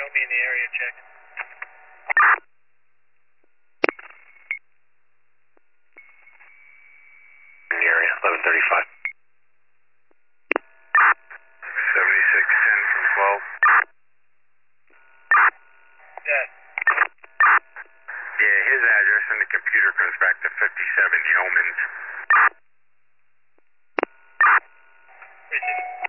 show me in the area check. In the area, 1135. 7610 from 12. Yes. Yeah, his address on the computer comes back to 57 Yeomans. Richard.